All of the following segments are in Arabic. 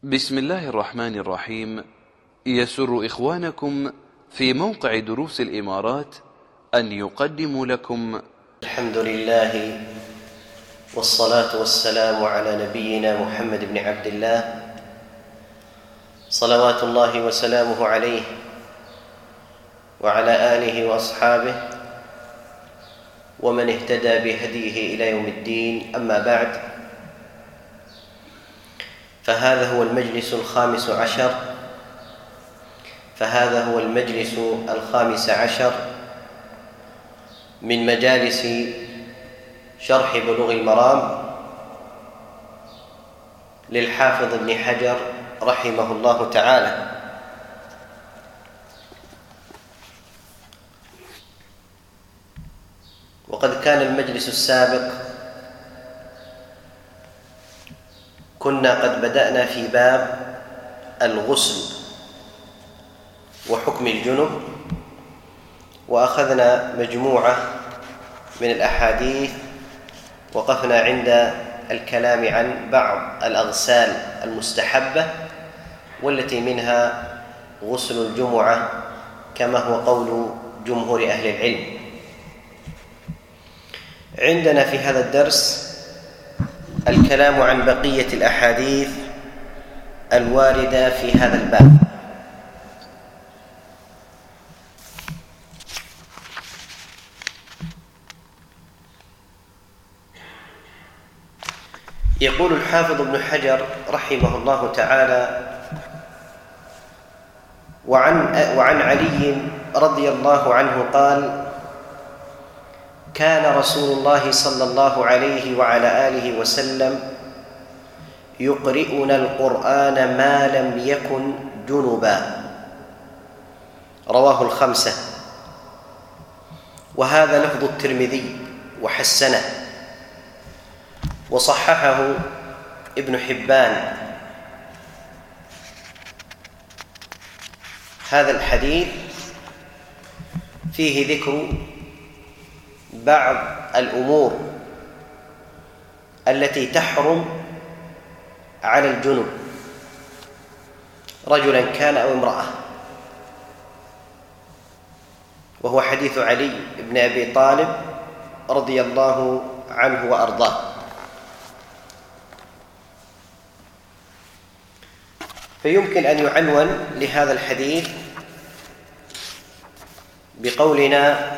بسم الله الرحمن الرحيم. يسر إخوانكم في موقع دروس الإمارات أن يقدموا لكم الحمد لله والصلاة والسلام على نبينا محمد بن عبد الله صلوات الله وسلامه عليه وعلى آله وأصحابه ومن اهتدى بهديه إلى يوم الدين. أما بعد، فهذا هو المجلس الخامس عشر من مجالس شرح بلوغ المرام للحافظ ابن حجر رحمه الله تعالى. وقد كان المجلس السابق كنا قد بدأنا في باب الغسل وحكم الجنب، وأخذنا مجموعة من الأحاديث، وقفنا عند الكلام عن بعض الأغسال المستحبة والتي منها غسل الجمعة كما هو قول جمهور أهل العلم. عندنا في هذا الدرس الكلام عن بقية الأحاديث الواردة في هذا الباب. يقول الحافظ ابن حجر رحمه الله تعالى: وعن علي رضي الله عنه قال: كان رسول الله صلى الله عليه وعلى آله وسلم يقرئنا القرآن ما لم يكن جنبا. رواه الخمسة. وهذا لفظ الترمذي وحسنه وصححه ابن حبان. هذا الحديث فيه ذكر بعض الأمور التي تحرم على الجنب، رجلا كان أو امرأة، وهو حديث علي بن أبي طالب رضي الله عنه وأرضاه. فيمكن أن يعنون لهذا الحديث بقولنا: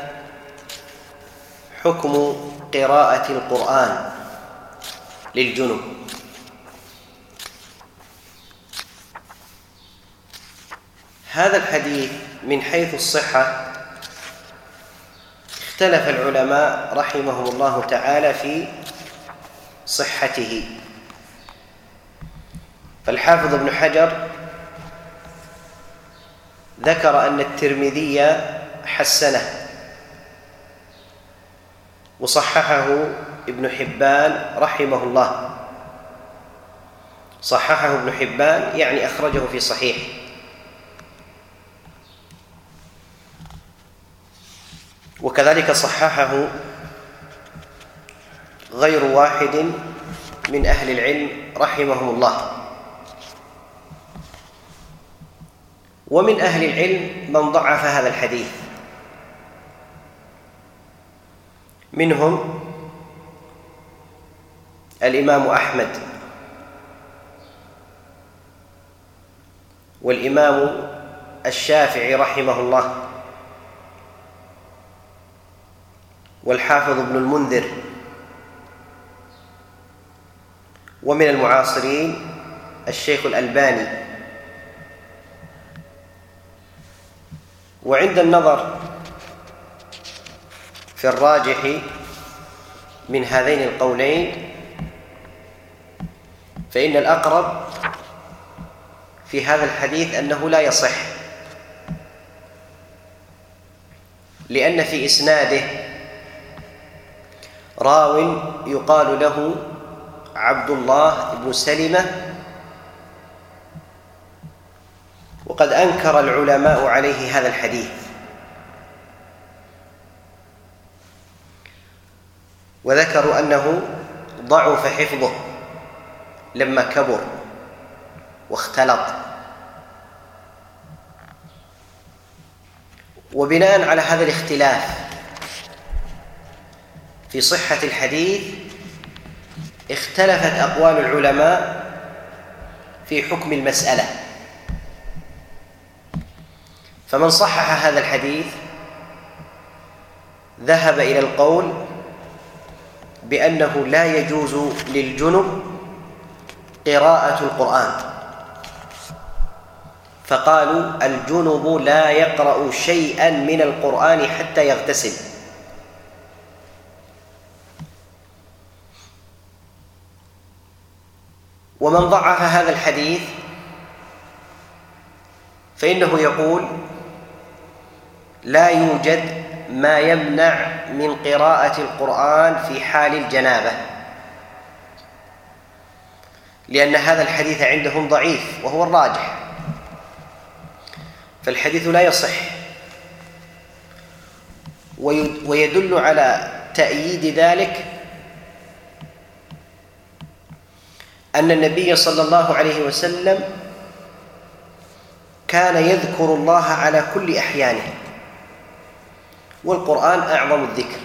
حكم قراءة القرآن للجنب. هذا الحديث من حيث الصحة اختلف العلماء رحمهم الله تعالى في صحته. فالحافظ ابن حجر ذكر أن الترمذي حسنه، وصححه ابن حبان رحمه الله. صححه ابن حبان يعني أخرجه في صحيح. وكذلك صححه غير واحد من أهل العلم رحمهم الله. ومن أهل العلم من ضعف هذا الحديث، منهم الإمام أحمد والإمام الشافعي رحمه الله والحافظ ابن المنذر، ومن المعاصرين الشيخ الألباني. وعند النظر في الراجح من هذين القولين فإن الأقرب في هذا الحديث أنه لا يصح، لأن في إسناده راو يقال له عبد الله بن سلمة، وقد أنكر العلماء عليه هذا الحديث، وذكروا أنه ضعف حفظه لما كبر واختلط. وبناء على هذا الاختلاف في صحة الحديث اختلفت أقوال العلماء في حكم المسألة. فمن صحح هذا الحديث ذهب إلى القول بأنه لا يجوز للجنب قراءة القرآن، فقالوا الجنب لا يقرأ شيئا من القرآن حتى يغتسل. ومن ضعف هذا الحديث فإنه يقول لا يوجد ما يمنع من قراءة القرآن في حال الجنابة، لأن هذا الحديث عندهم ضعيف وهو الراجح، فالحديث لا يصح. ويدل على تأييد ذلك أن النبي صلى الله عليه وسلم كان يذكر الله على كل أحيانه، والقرآن أعظم الذكر.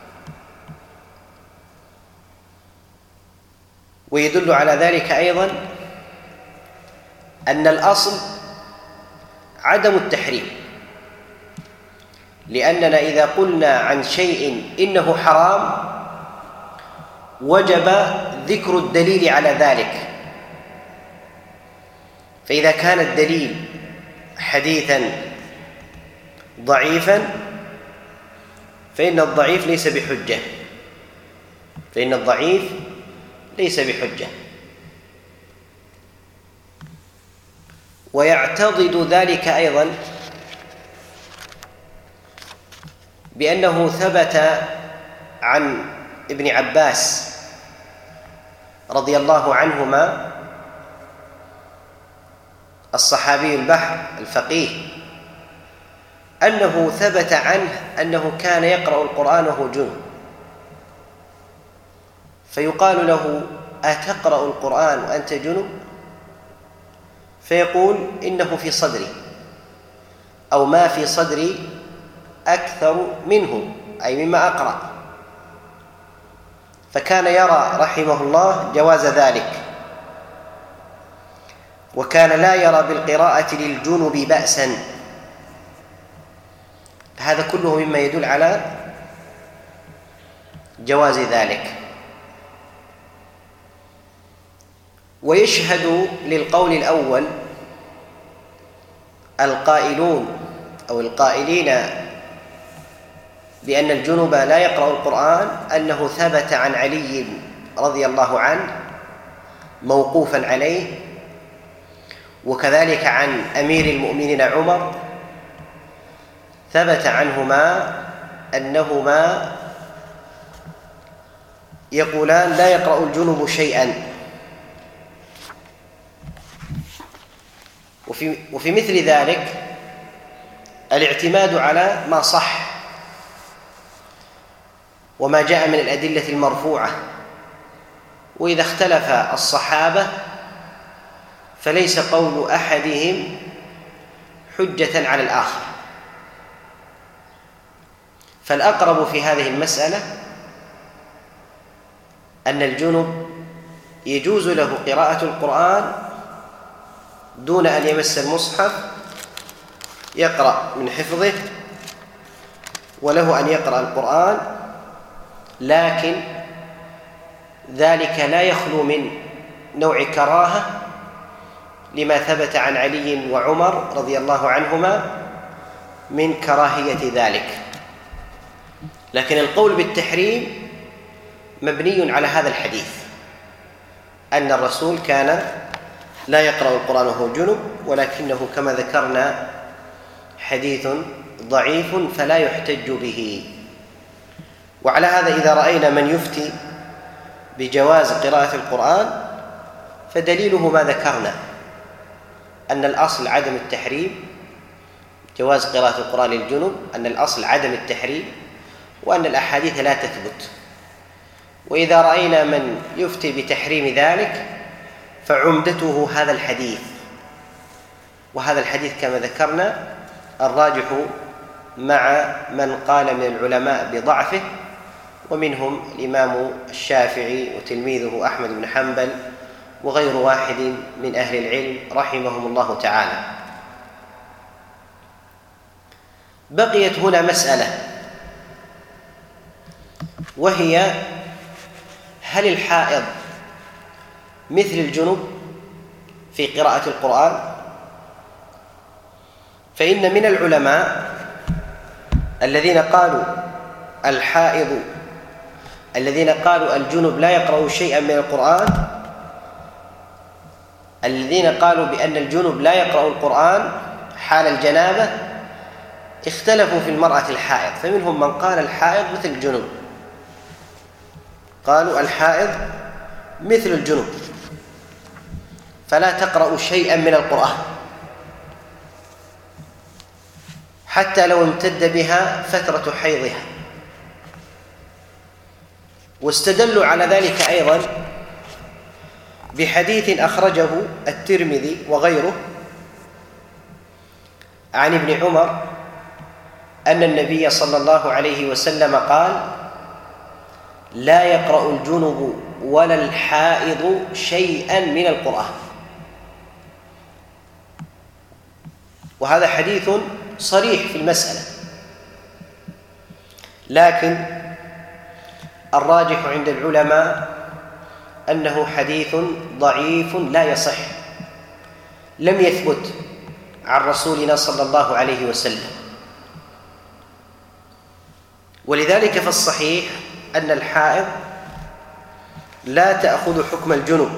ويدل على ذلك أيضا أن الأصل عدم التحريم، لأننا إذا قلنا عن شيء إنه حرام وجب ذكر الدليل على ذلك. فإذا كان الدليل حديثا ضعيفا فإن الضعيف ليس بحجة. ويعتضد ذلك أيضا بأنه ثبت عن ابن عباس رضي الله عنهما الصحابي البحر الفقيه أنه ثبت عنه أنه كان يقرأ القرآن وهو جنب، فيقال له أتقرأ القرآن وأنت جنب؟ فيقول إنه في صدري، أو ما في صدري أكثر منه، أي مما أقرأ. فكان يرى رحمه الله جواز ذلك، وكان لا يرى بالقراءة للجنب بأسا. هذا كله مما يدل على جواز ذلك. ويشهد للقول الأول القائلون أو القائلين بأن الجنب لا يقرأ القرآن أنه ثبت عن علي رضي الله عنه موقوفا عليه، وكذلك عن أمير المؤمنين عمر ثبت عنهما أنهما يقولان لا يقرأ الجنب شيئا. وفي مثل ذلك الاعتماد على ما صح وما جاء من الأدلة المرفوعة. وإذا اختلف الصحابة فليس قول أحدهم حجة على الآخر، فالأقرب في هذه المسألة أن الجنب يجوز له قراءة القرآن دون أن يمس المصحف، يقرأ من حفظه وله أن يقرأ القرآن، لكن ذلك لا يخلو من نوع كراهة لما ثبت عن علي وعمر رضي الله عنهما من كراهية ذلك. لكن القول بالتحريم مبني على هذا الحديث، أن الرسول كان لا يقرأ القرآن وهو جنب، ولكنه كما ذكرنا حديث ضعيف فلا يحتج به. وعلى هذا إذا رأينا من يفتي بجواز قراءة القرآن فدليله ما ذكرنا، أن الأصل عدم التحريم، جواز قراءة القرآن للجنب، أن الأصل عدم التحريم، وأن الأحاديث لا تثبت. وإذا رأينا من يفتي بتحريم ذلك فعمدته هذا الحديث، وهذا الحديث كما ذكرنا الراجح مع من قال من العلماء بضعفه، ومنهم الإمام الشافعي وتلميذه أحمد بن حنبل وغير واحد من أهل العلم رحمهم الله تعالى. بقيت هنا مسألة، وهي هل الحائض مثل الجنب في قراءة القرآن؟ فإن من العلماء الذين قالوا الجنب لا يقرأ شيئا من القرآن، الذين قالوا بأن الجنب لا يقرأ القرآن حال الجنابة اختلفوا في المرأة الحائض، فمنهم من قال الحائض مثل الجنب، قالوا الحائض مثل الجنب فلا تقرأ شيئا من القرآن حتى لو امتد بها فترة حيضها. واستدلوا على ذلك أيضا بحديث أخرجه الترمذي وغيره عن ابن عمر أن النبي صلى الله عليه وسلم قال: لا يقرأ الجنب ولا الحائض شيئا من القرآن. وهذا حديث صريح في المسألة، لكن الراجح عند العلماء أنه حديث ضعيف لا يصح، لم يثبت عن رسولنا صلى الله عليه وسلم. ولذلك فالصحيح أن الحائض لا تأخذ حكم الجنب،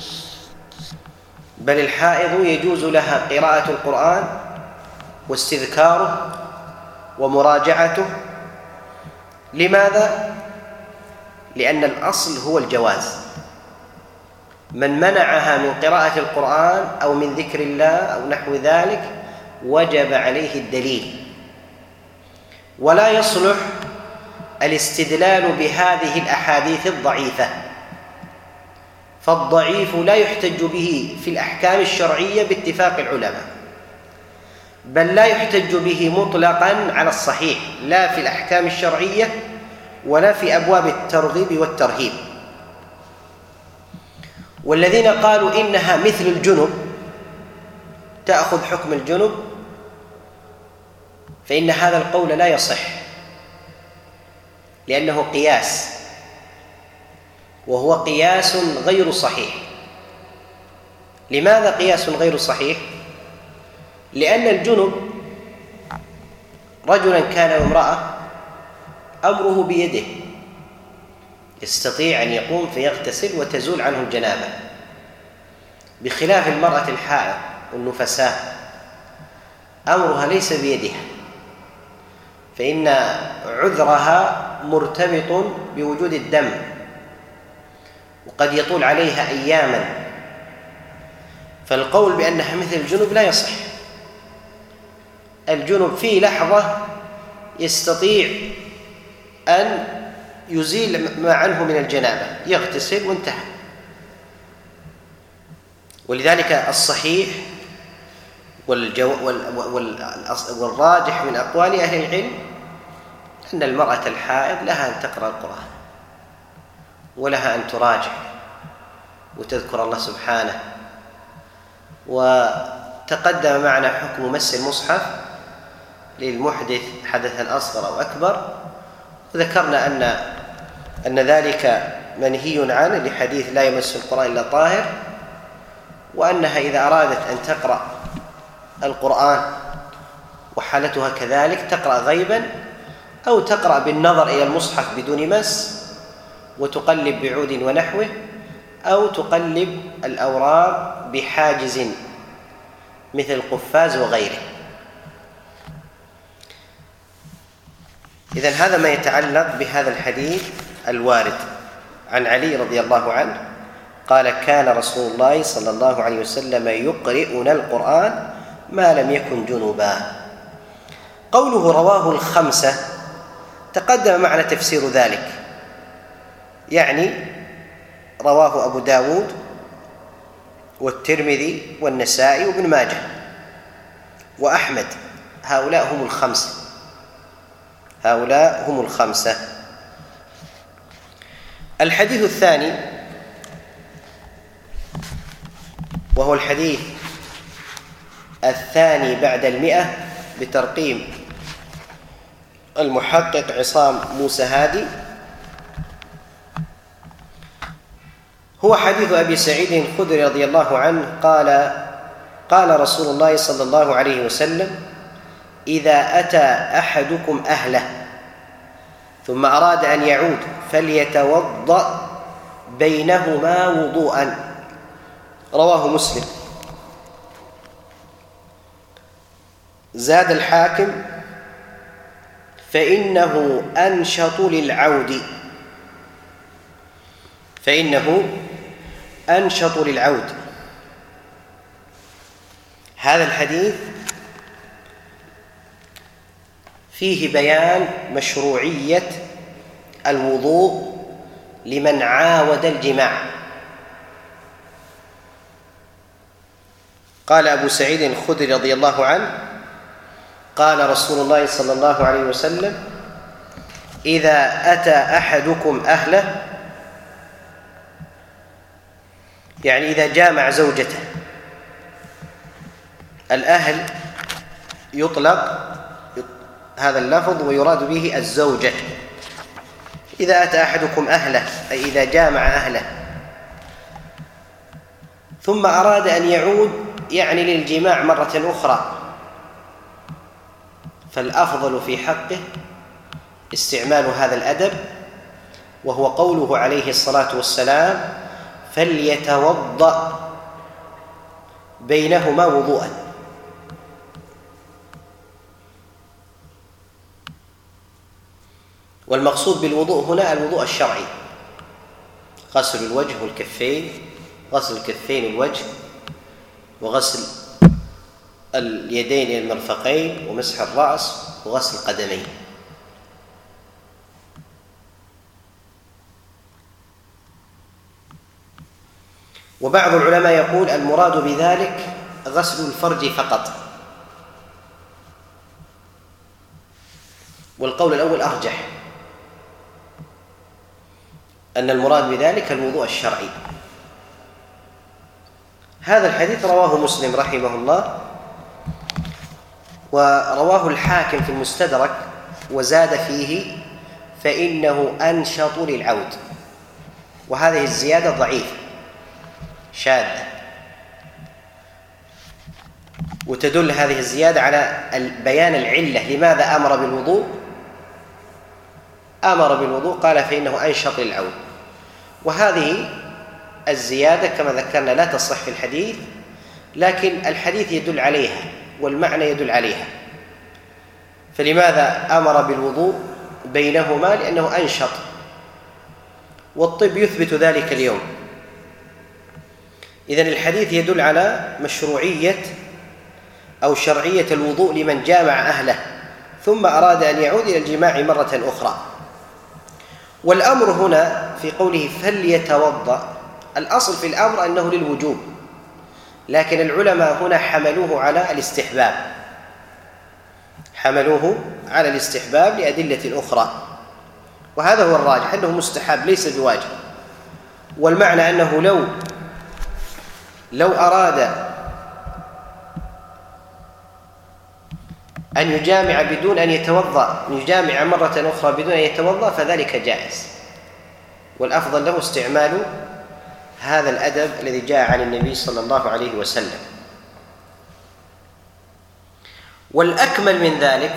بل الحائض يجوز لها قراءة القرآن واستذكاره ومراجعته. لماذا؟ لأن الأصل هو الجواز. من منعها من قراءة القرآن أو من ذكر الله أو نحو ذلك وجب عليه الدليل، ولا يصلح الاستدلال بهذه الأحاديث الضعيفة، فالضعيف لا يحتج به في الأحكام الشرعية باتفاق العلماء، بل لا يحتج به مطلقا على الصحيح، لا في الأحكام الشرعية ولا في أبواب الترغيب والترهيب. والذين قالوا إنها مثل الجنب تأخذ حكم الجنب، فإن هذا القول لا يصح، لأنه قياس، وهو قياس غير صحيح. لماذا قياس غير صحيح؟ لأن الجنب رجلا كان وامرأة أمره بيده، يستطيع أن يقوم فيغتسل وتزول عنه الجنابة، بخلاف المرأة الحائض والنفساء أمرها ليس بيدها، فإن عذرها مرتبط بوجود الدم، وقد يطول عليها أياما، فالقول بأنها مثل الجنب لا يصح. الجنب في لحظة يستطيع أن يزيل ما عنه من الجنابة، يغتسل وانتهى. ولذلك الصحيح والراجح من أقوال أهل العلم أن المرأة الحائض لها أن تقرأ القرآن، ولها أن تراجع وتذكر الله سبحانه. وتقدم معنا حكم مس المصحف للمحدث حدثا أصغر أو أكبر، وذكرنا أن ذلك منهي عنه لحديث لا يمس القرآن إلا طاهر، وأنها إذا أرادت أن تقرأ القرآن وحالتها كذلك تقرأ غيبا، أو تقرأ بالنظر إلى المصحف بدون مس وتقلب بعود ونحوه، أو تقلب الأوراق بحاجز مثل القفاز وغيره. إذن هذا ما يتعلق بهذا الحديث الوارد عن علي رضي الله عنه قال: كان رسول الله صلى الله عليه وسلم يقرئنا القرآن ما لم يكن جنبا. قوله رواه الخمسة تقدم معنا تفسير ذلك، يعني رواه أبو داود والترمذي والنسائي وابن ماجه، وأحمد. هؤلاء هم الخمسة. الحديث الثاني وهو الحديث الثاني بعد 100 بترقيم المحقق عصام موسى هادي، هو حديث أبي سعيد الخدري رضي الله عنه قال رسول الله صلى الله عليه وسلم: إذا أتى أحدكم أهله ثم أراد أن يعود فليتوضأ بينهما وضوءا. رواه مسلم. زاد الحاكم: فإنه أنشط للعود. هذا الحديث فيه بيان مشروعية الوضوء لمن عاود الجماع. قال أبو سعيد الخدري رضي الله عنه: قال رسول الله صلى الله عليه وسلم: إذا أتى أحدكم أهله، يعني إذا جامع زوجته. الأهل يطلق هذا اللفظ ويراد به الزوجة. إذا أتى أحدكم أهله أي إذا جامع أهله ثم أراد أن يعود يعني للجماع مرة أخرى، فالأفضل في حقه استعمال هذا الأدب، وهو قوله عليه الصلاة والسلام: فليتوضأ بينهما وضوءا. والمقصود بالوضوء هنا الوضوء الشرعي، غسل الوجه والكفين، غسل الكفين الوجه، وغسل اليدين إلى المرفقين، ومسح الرأس، وغسل القدمين. وبعض العلماء يقول المراد بذلك غسل الفرج فقط، والقول الأول أرجح، أن المراد بذلك الوضوء الشرعي. هذا الحديث رواه مسلم رحمه الله، ورواه الحاكم في المستدرك، وزاد فيه: فإنه أنشط للعود. وهذه الزيادة ضعيفة شاذة، وتدل هذه الزيادة على بيان العلة لماذا أمر بالوضوء. قال: فإنه أنشط للعود. وهذه الزيادة كما ذكرنا لا تصح في الحديث، لكن الحديث يدل عليها والمعنى يدل عليها. فلماذا أمر بالوضوء بينهما؟ لأنه أنشط، والطب يثبت ذلك اليوم. إذن الحديث يدل على مشروعية أو شرعية الوضوء لمن جامع أهله ثم أراد أن يعود إلى الجماع مرة أخرى. والأمر هنا في قوله فليتوضأ، الأصل في الأمر أنه للوجوب، لكن العلماء هنا حملوه على الاستحباب لأدلة أخرى، وهذا هو الراجح أنه مستحب ليس بواجب. والمعنى أنه لو أراد أن يجامع بدون أن يتوضأ، يجامع مرة أخرى بدون أن يتوضأ، فذلك جائز، والأفضل له استعمال هذا الأدب الذي جاء عن النبي صلى الله عليه وسلم. والأكمل من ذلك،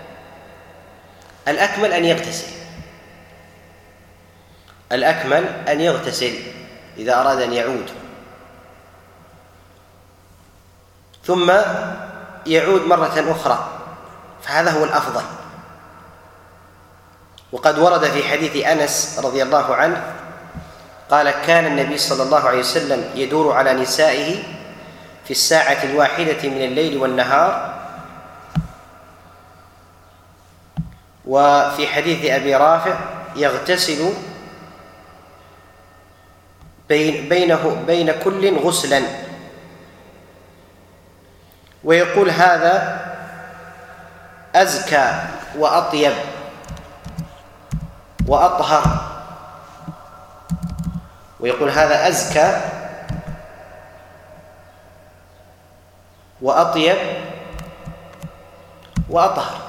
الأكمل أن يغتسل إذا أراد أن يعود، ثم يعود مرة أخرى، فهذا هو الأفضل. وقد ورد في حديث أنس رضي الله عنه قال: كان النبي صلى الله عليه وسلم يدور على نسائه في الساعة الواحدة من الليل والنهار. وفي حديث أبي رافع: يغتسل بين كل غسلا. ويقول هذا أزكى وأطيب وأطهر، ويقول هذا أزكى وأطيب وأطهر.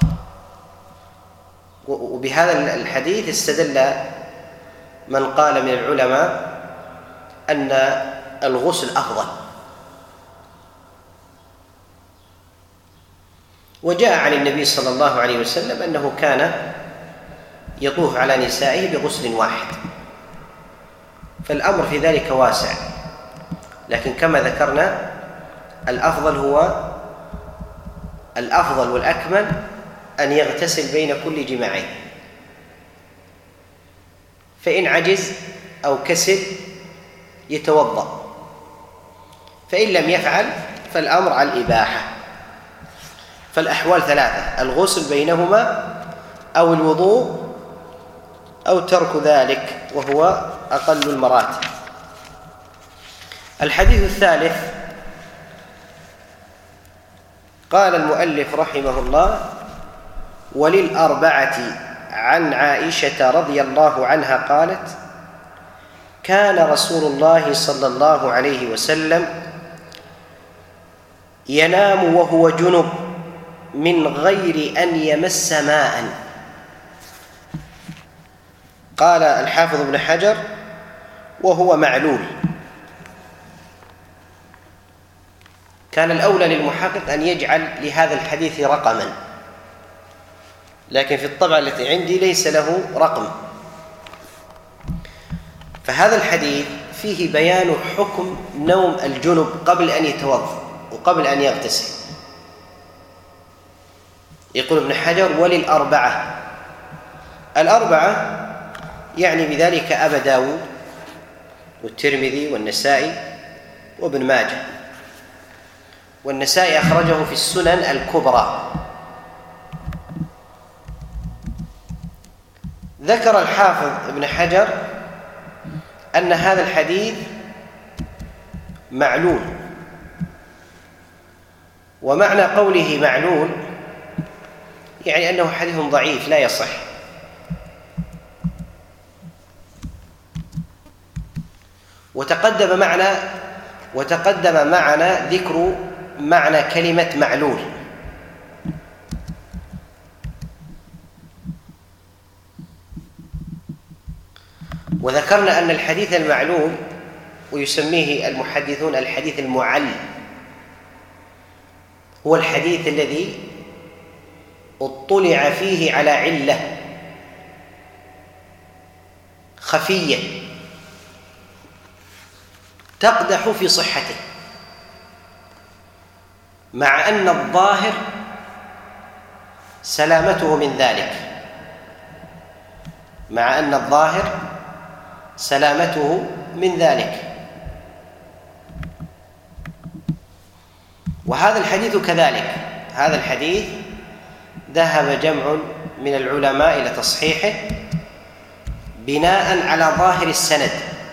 وبهذا الحديث استدل من قال من العلماء أن الغسل أفضل. وجاء عن النبي صلى الله عليه وسلم أنه كان يطوف على نسائه بغسل واحد، فالأمر في ذلك واسع، لكن كما ذكرنا الأفضل والأكمل أن يغتسل بين كل جماعين، فإن عجز أو كسل يتوضأ، فإن لم يفعل فالأمر على الإباحة. فالأحوال ثلاثة: الغسل بينهما أو الوضوء أو ترك ذلك، وهو أقل المراتب. الحديث الثالث قال المؤلف رحمه الله: وللأربعة عن عائشة رضي الله عنها قالت: كان رسول الله صلى الله عليه وسلم ينام وهو جنب من غير أن يمس ماء. قال الحافظ ابن حجر: وهو معلول. كان الأولى للمحقق أن يجعل لهذا الحديث رقما، لكن في الطبعة التي عندي ليس له رقم. فهذا الحديث فيه بيان حكم نوم الجنب قبل أن يتوضأ وقبل أن يغتسل. يقول ابن حجر: وللأربعة. الأربعة يعني بذلك أبا داود والترمذي والنسائي وابن ماجه، والنسائي أخرجه في السنن الكبرى. ذكر الحافظ ابن حجر أن هذا الحديث معلول، ومعنى قوله معلول يعني أنه حديث ضعيف لا يصح. وتقدم معنا ذكر معنى كلمة معلول. وذكرنا أن الحديث المعلول ويسميه المحدثون الحديث المعل هو الحديث الذي اطلع فيه على علة خفية تقدح في صحته، مع أن الظاهر سلامته من ذلك، وهذا الحديث كذلك. هذا الحديث ذهب جمع من العلماء إلى تصحيحه بناء على ظاهر السند،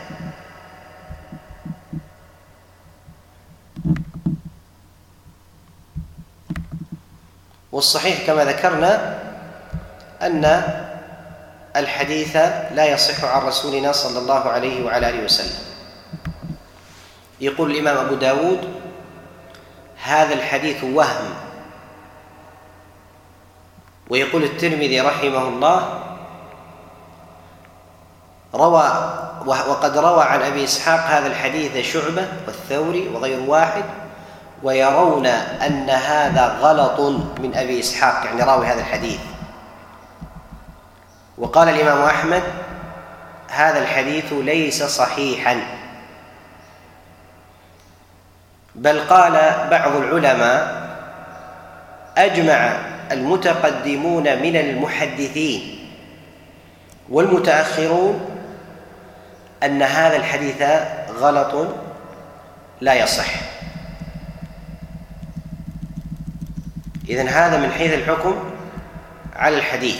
والصحيح كما ذكرنا أن الحديث لا يصح عن رسولنا صلى الله عليه وعلى آله وسلم. يقول الإمام أبو داود: هذا الحديث وهم. ويقول الترمذي رحمه الله: وقد روى عن أبي إسحاق هذا الحديث شعبة والثوري وغير واحد، ويرون أن هذا غلط من أبي إسحاق، يعني راوي هذا الحديث. وقال الإمام أحمد: هذا الحديث ليس صحيحا، بل قال بعض العلماء: أجمع المتقدمون من المحدثين والمتأخرون أن هذا الحديث غلط لا يصح. إذن هذا من حيث الحكم على الحديث.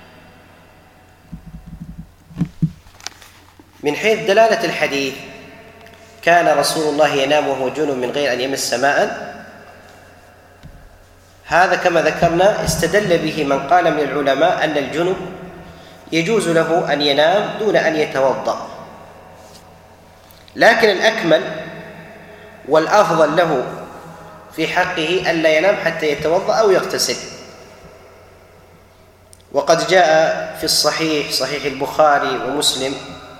من حيث دلالة الحديث: كان رسول الله ينام وهو جنب من غير أن يمس ماء، هذا كما ذكرنا استدل به من قال من العلماء أن الجنب يجوز له أن ينام دون أن يتوضأ، لكن الأكمل والأفضل له في حقه ألا ينام حتى يتوضأ أو يغتسل. وقد جاء في الصحيح، صحيح البخاري ومسلم،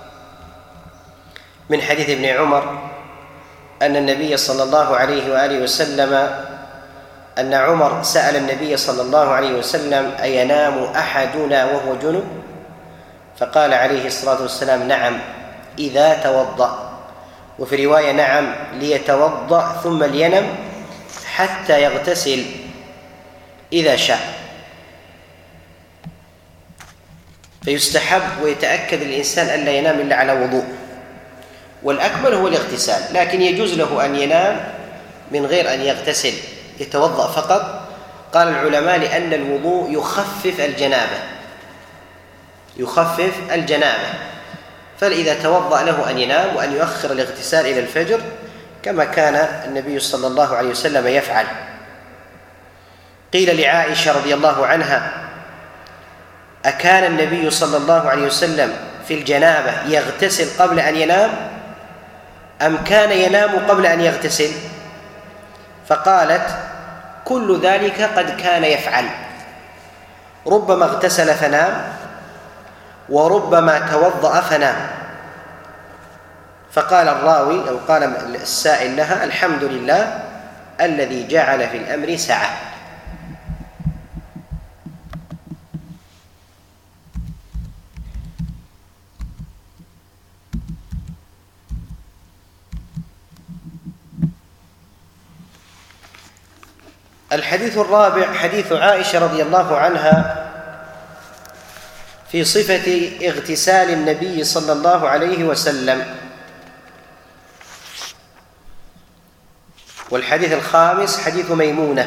من حديث ابن عمر أن النبي صلى الله عليه وآله وسلم أن عمر سأل النبي صلى الله عليه وسلم: أينام أحدنا وهو جنب؟ فقال عليه الصلاة والسلام: نعم إذا توضأ. وفي رواية: نعم ليتوضأ ثم لينم حتى يغتسل إذا شاء. فيستحب ويتأكد الإنسان ألا ينام إلا على وضوء، والأكمل هو الاغتسال، لكن يجوز له أن ينام من غير أن يغتسل، يتوضأ فقط. قال العلماء: لأن الوضوء يخفف الجنابة، فإذا توضأ له أن ينام وأن يؤخر الاغتسال إلى الفجر كما كان النبي صلى الله عليه وسلم يفعل. قيل لعائشة رضي الله عنها: أكان النبي صلى الله عليه وسلم في الجنابة يغتسل قبل أن ينام أم كان ينام قبل أن يغتسل؟ فقالت: كل ذلك قد كان يفعل، ربما اغتسل فنام وربما توضأ فنام. فقال الراوي أو قال السائل لها: الحمد لله الذي جعل في الأمر سعة. الحديث الرابع حديث عائشة رضي الله عنها في صفة اغتسال النبي صلى الله عليه وسلم. والحديث الخامس حديث ميمونة،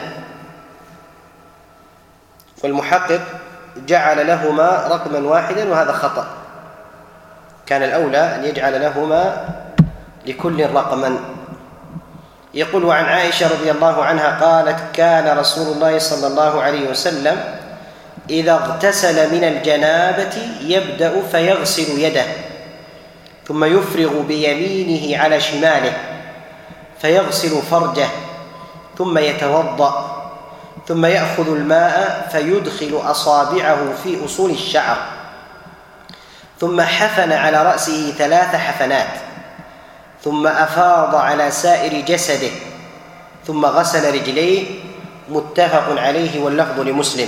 والمحقق جعل لهما رقما واحدا وهذا خطأ، كان الأولى أن يجعل لهما لكل رقما. يقول: وعن عائشة رضي الله عنها قالت: كان رسول الله صلى الله عليه وسلم إذا اغتسل من الجنابة يبدأ فيغسل يده ثم يفرغ بيمينه على شماله فيغسل فرجه ثم يتوضأ ثم يأخذ الماء فيدخل أصابعه في أصول الشعر ثم حفن على رأسه 3 حفنات ثم أفاض على سائر جسده ثم غسل رجليه. متفق عليه واللفظ لمسلم.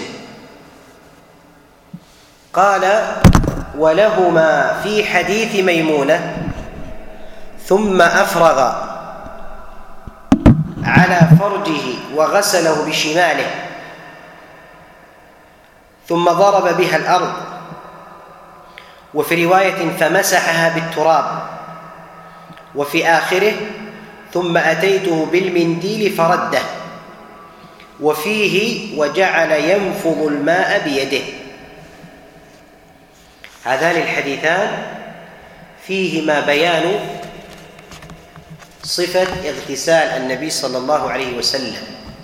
قال: ولهما في حديث ميمونة: ثم أفرغ على فرجه وغسله بشماله ثم ضرب بها الأرض. وفي رواية: فمسحها بالتراب. وفي آخره: ثم أتيته بالمنديل فرده. وفيه: وجعل ينفض الماء بيده. هذان الحديثان فيهما بيان صفة اغتسال النبي صلى الله عليه وسلم،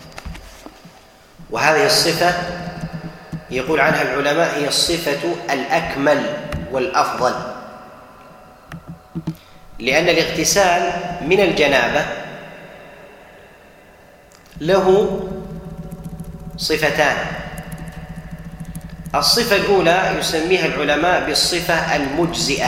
وهذه الصفة يقول عنها العلماء هي الصفة الأكمل والأفضل، لأن الاغتسال من الجنابة له صفتان. الصفة الأولى يسميها العلماء بالصفة المجزئة،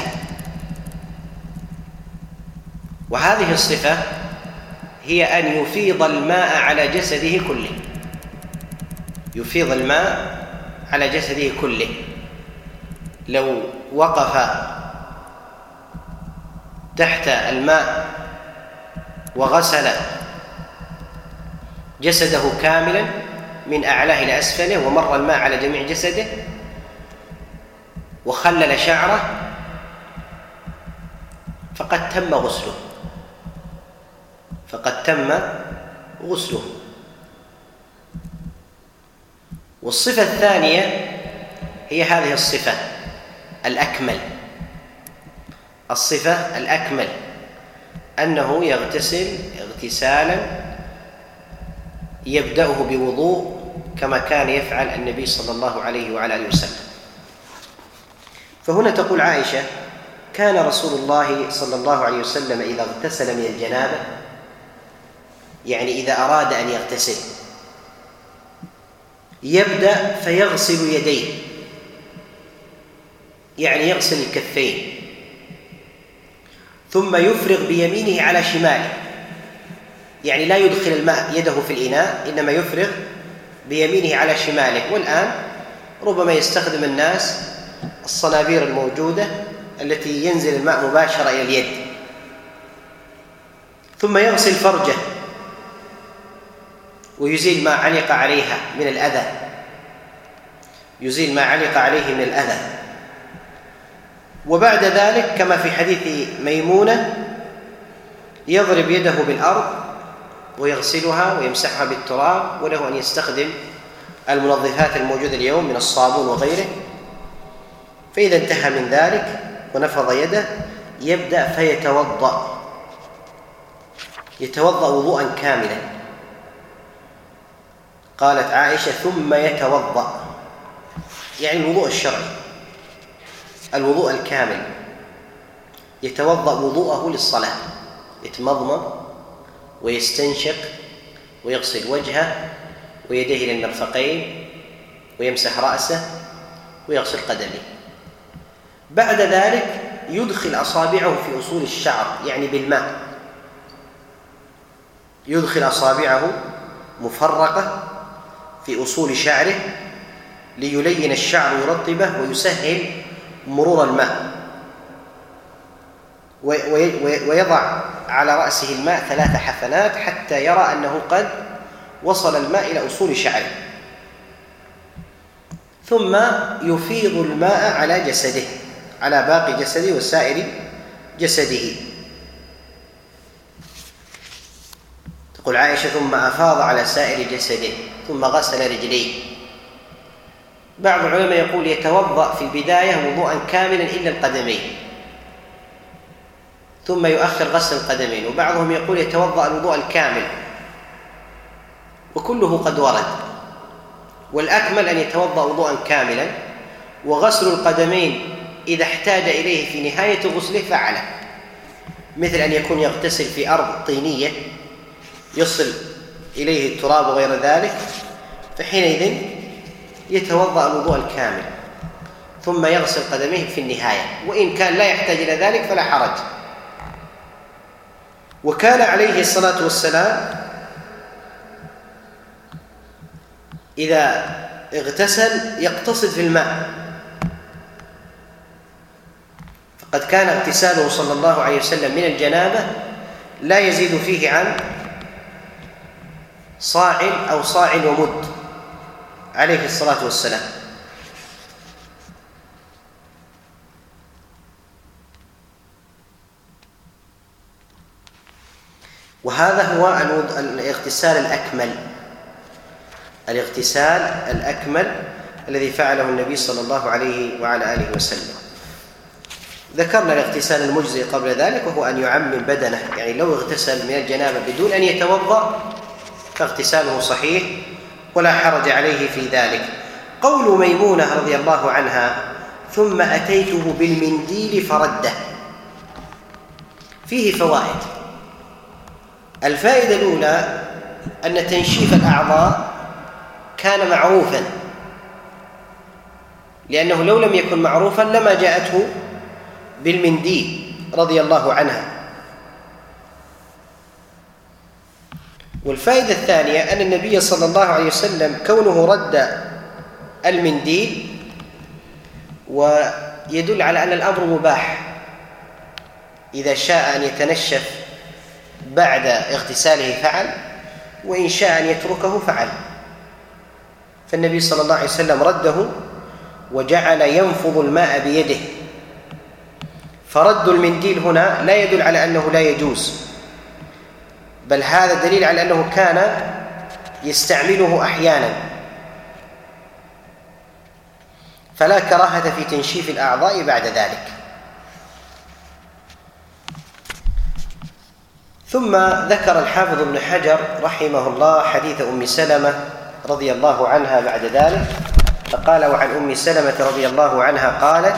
وهذه الصفة هي أن يفيض الماء على جسده كله، يفيض الماء على جسده كله. لو وقف تحت الماء وغسل جسده كاملا من أعلاه إلى أسفله ومر الماء على جميع جسده وخلل شعره فقد تم غسله. والصفة الثانية هي هذه الصفة الأكمل، الصفة الأكمل أنه يغتسل اغتسالا يبدأه بوضوء كما كان يفعل النبي صلى الله عليه وعلى آله وسلم. فهنا تقول عائشة: كان رسول الله صلى الله عليه وسلم إذا اغتسل من الجنابة، يعني إذا أراد أن يغتسل، يبدأ فيغسل يديه، يعني يغسل الكفين، ثم يفرغ بيمينه على شماله، يعني لا يدخل الماء يده في الإناء، إنما يفرغ بيمينه على شماله. والآن ربما يستخدم الناس الصنابير الموجودة التي ينزل الماء مباشرة إلى اليد. ثم يغسل فرجه ويزيل ما علق عليها من الأذى، يزيل ما علق عليه من الأذى. وبعد ذلك كما في حديث ميمونة يضرب يده بالأرض ويغسلها ويمسحها بالتراب، وله أن يستخدم المنظفات الموجودة اليوم من الصابون وغيره. فإذا انتهى من ذلك ونفض يده يبدأ يتوضأ وضوءا كاملا. قالت عائشة: ثم يتوضأ، يعني الوضوء الشرعي، الوضوء الكامل، يتوضأ وضوءه للصلاة، يتمضمض ويستنشق ويغسل وجهه ويديه للمرفقين ويمسح رأسه ويغسل قدميه. بعد ذلك يدخل أصابعه في أصول الشعر، يعني بالماء، يدخل أصابعه مفرقة في أصول شعره ليلين الشعر ويرطبه ويسهل مرور الماء، ويضع على رأسه الماء 3 حفنات حتى يرى أنه قد وصل الماء إلى أصول شعره، ثم يفيض الماء على جسده، على باقي جسده وسائر جسده. تقول عائشة: ثم أفاض على سائر جسده ثم غسل رجليه. بعض العلماء يقول يتوضأ في البداية وضوءا كاملا إلا القدمين، ثم يؤخر غسل القدمين. وبعضهم يقول يتوضأ الوضوء الكامل، وكله قد ورد، والأكمل أن يتوضأ وضوءا كاملا، وغسل القدمين إذا احتاج إليه في نهاية غسله فعله، مثل أن يكون يغتسل في أرض طينية يصل إليه التراب وغير ذلك، فحينئذ يتوضأ الوضوء الكامل ثم يغسل قدميه في النهاية، وإن كان لا يحتاج إلى ذلك فلا حرج. وكان عليه الصلاة والسلام إذا اغتسل يقتصد في الماء، فقد كان اغتساله صلى الله عليه وسلم من الجنابة لا يزيد فيه عن صاع أو صاع ومد عليه الصلاة والسلام. وهذا هو الاغتسال الأكمل، الاغتسال الأكمل الذي فعله النبي صلى الله عليه وعلى آله وسلم. ذكرنا الاغتسال المجزئ قبل ذلك، وهو أن يعمم بدنه، يعني لو اغتسل من الجنابة بدون أن يتوضأ فاغتساله صحيح ولا حرج عليه في ذلك. قول ميمونة رضي الله عنها: ثم أتيته بالمنديل فرده، فيه فوائد. الفائدة الأولى أن تنشيف الأعضاء كان معروفا، لأنه لو لم يكن معروفا لما جاءته بالمنديل رضي الله عنها. والفائدة الثانية أن النبي صلى الله عليه وسلم كونه رد المنديل ويدل على أن الأمر مباح، إذا شاء أن يتنشف بعد اغتساله فعل، وإن شاء أن يتركه فعل. فالنبي صلى الله عليه وسلم رده وجعل ينفض الماء بيده، فرد المنديل هنا لا يدل على أنه لا يجوز، بل هذا دليل على أنه كان يستعمله أحيانا، فلا كراهة في تنشيف الأعضاء بعد ذلك. ثم ذكر الحافظ ابن حجر رحمه الله حديث أم سلمة رضي الله عنها بعد ذلك فقال: وعن أم سلمة رضي الله عنها قالت: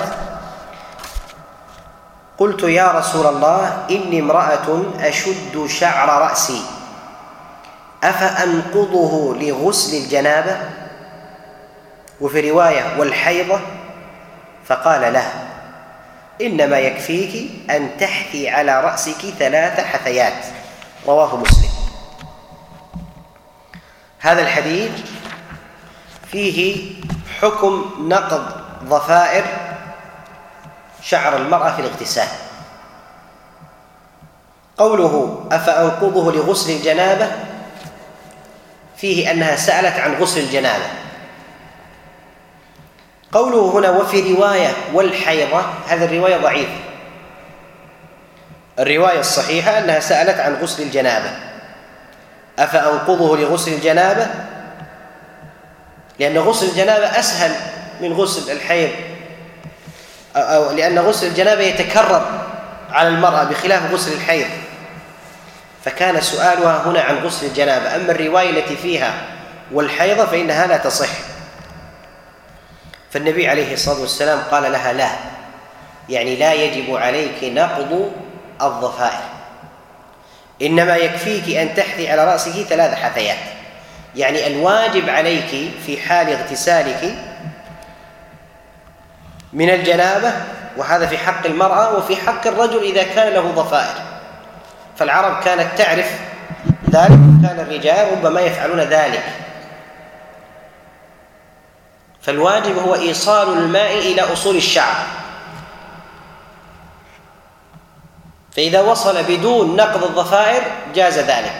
قلت يا رسول الله إني امرأة أشد شعر رأسي أفأنقضه لغسل الجنابة؟ وفي رواية والحيضة، فقال له: إنما يكفيك أن تحثي على رأسك 3 حثيات. رواه مسلم. هذا الحديث فيه حكم نقض ضفائر شعر المرأة في الاغتسال. قوله أفأنقضه لغسل الجنابة فيه أنها سألت عن غسل الجنابة. قوله هنا وفي رواية والحيضة، هذه الرواية ضعيفة. الرواية الصحيحة أنها سألت عن غسل الجنابة. أفأنقضه لغسل الجنابة، لأن غسل الجنابة أسهل من غسل الحيض، أو لأن غسل الجنابة يتكرر على المرأة بخلاف غسل الحيض، فكان سؤالها هنا عن غسل الجنابة. أما الرواية التي فيها والحيضة فإنها لا تصح. فالنبي عليه الصلاة والسلام قال لها: لا، يعني لا يجب عليك نقض الضفائر، إنما يكفيك أن تحثي على رأسك 3 حثيات. يعني الواجب عليك في حال اغتسالك من الجنابة، وهذا في حق المرأة وفي حق الرجل إذا كان له ضفائر. فالعرب كانت تعرف ذلك، كان الرجال ربما يفعلون ذلك. فالواجب هو إيصال الماء إلى أصول الشعر، فإذا وصل بدون نقض الضفائر جاز ذلك.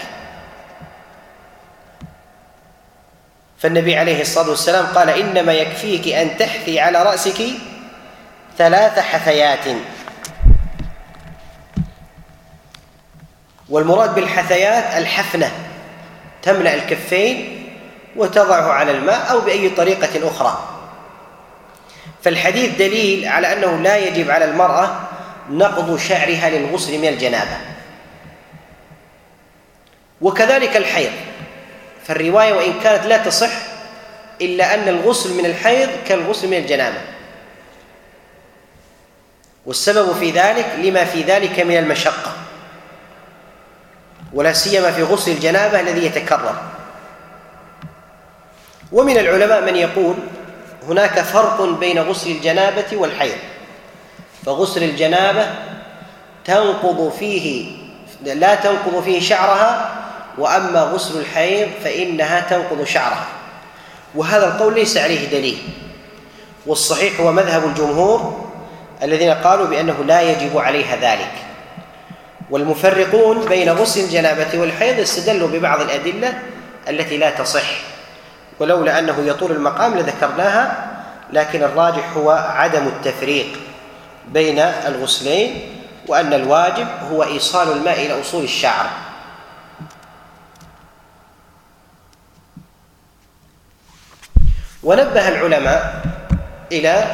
فالنبي عليه الصلاة والسلام قال: إنما يكفيك أن تحثي على رأسك 3 حثيات. والمراد بالحثيات الحفنة، تملأ الكفين وتضعه على الماء أو بأي طريقة أخرى. فالحديث دليل على أنه لا يجب على المرأة نقض شعرها للغسل من الجنابة، وكذلك الحيض. فالرواية وإن كانت لا تصح إلا أن الغسل من الحيض كالغسل من الجنابة، والسبب في ذلك لما في ذلك من المشقة، ولا سيما في غسل الجنابة الذي يتكرر. ومن العلماء من يقول هناك فرق بين غسل الجنابة والحيض، فغسل الجنابة لا تنقض فيه شعرها، وأما غسل الحيض فإنها تنقض شعرها. وهذا القول ليس عليه دليل، والصحيح هو مذهب الجمهور الذين قالوا بأنه لا يجب عليها ذلك. والمفرقون بين غسل الجنابة والحيض استدلوا ببعض الأدلة التي لا تصح، ولولا أنه يطول المقام لذكرناها، لكن الراجح هو عدم التفريق بين الغسلين، وأن الواجب هو إيصال الماء إلى أصول الشعر. ونبه العلماء إلى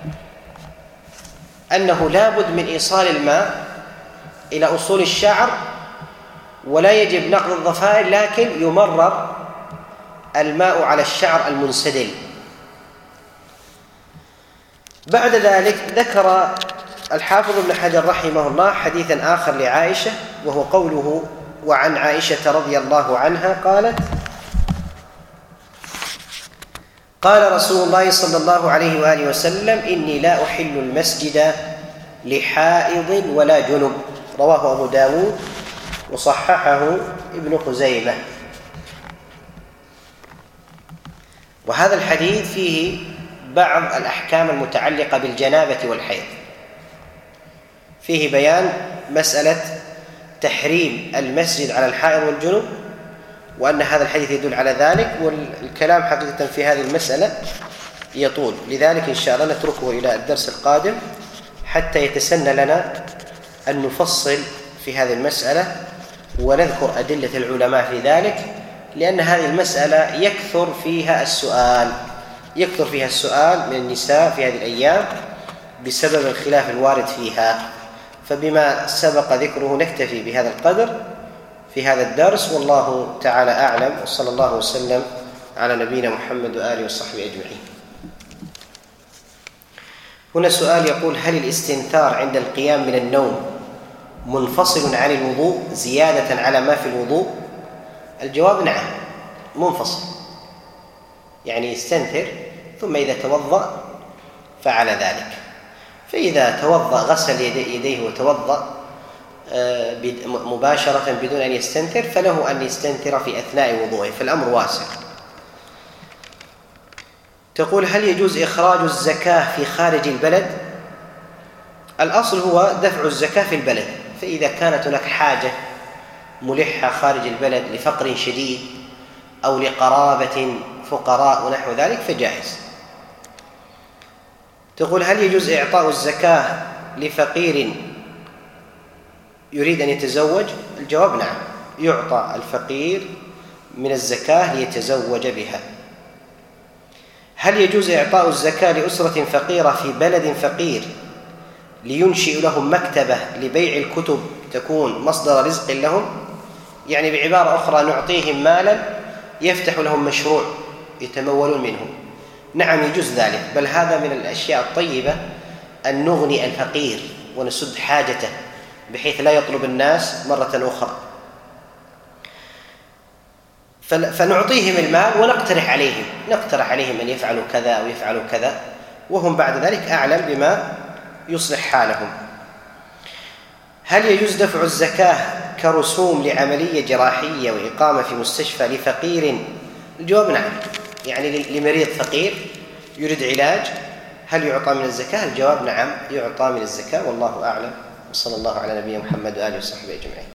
أنه لا بد من إيصال الماء إلى أصول الشعر، ولا يجب نقض الضفائر، لكن يمرر الماء على الشعر المنسدل. بعد ذلك ذكر الحافظ ابن حجر رحمه الله حديثا آخر لعائشة، وهو قوله: وعن عائشة رضي الله عنها قالت: قال رسول الله صلى الله عليه وآله وسلم: إني لا أحل المسجد لحائض ولا جنب. رواه أبو داود وصححه ابن خزيمة. وهذا الحديث فيه بعض الأحكام المتعلقة بالجنابة والحيض، فيه بيان مسألة تحريم المسجد على الحائض والجنب، وأن هذا الحديث يدل على ذلك، والكلام حقيقة في هذه المسألة يطول، لذلك إن شاء الله نتركه إلى الدرس القادم حتى يتسنى لنا أن نفصل في هذه المسألة ونذكر أدلة العلماء في ذلك، لأن هذه المسألة يكثر فيها السؤال من النساء في هذه الأيام بسبب الخلاف الوارد فيها. فبما سبق ذكره نكتفي بهذا القدر في هذا الدرس، والله تعالى أعلم، وصلى الله وسلم على نبينا محمد وآله وصحبه أجمعين. هنا سؤال يقول: هل الاستنثار عند القيام من النوم منفصل عن الوضوء زيادة على ما في الوضوء؟ الجواب: نعم، منفصل، يعني يستنثر ثم إذا توضأ فعل ذلك. فإذا توضأ غسل يديه وتوضأ مباشرة بدون أن يستنثر فله أن يستنثر في أثناء وضوءه، فالأمر واسع. تقول: هل يجوز إخراج الزكاة في خارج البلد؟ الأصل هو دفع الزكاة في البلد، فإذا كانت هناك حاجة ملحة خارج البلد لفقر شديد أو لقرابة فقراء ونحو ذلك فجائز. تقول: هل يجوز إعطاء الزكاة لفقير يريد أن يتزوج؟ الجواب: نعم، يعطى الفقير من الزكاة ليتزوج بها. هل يجوز إعطاء الزكاة لأسرة فقيرة في بلد فقير لينشئ لهم مكتبة لبيع الكتب تكون مصدر رزق لهم؟ يعني بعبارة أخرى نعطيهم مالا يفتح لهم مشروع يتمولون منه. نعم، يجوز ذلك، بل هذا من الأشياء الطيبة أن نغني الفقير ونسد حاجته بحيث لا يطلب الناس مرة أخرى، فنعطيهم المال ونقترح عليهم أن يفعلوا كذا أو يفعلوا كذا، وهم بعد ذلك أعلم بما يصلح حالهم. هل يجوز دفع الزكاة كرسوم لعملية جراحية وإقامة في مستشفى لفقير؟ الجواب: نعم، يعني لمريض فقير يريد علاج هل يعطى من الزكاة؟ الجواب: نعم، يعطى من الزكاة، والله أعلم. وصلى الله على نبينا محمد وآله وصحبه أجمعين.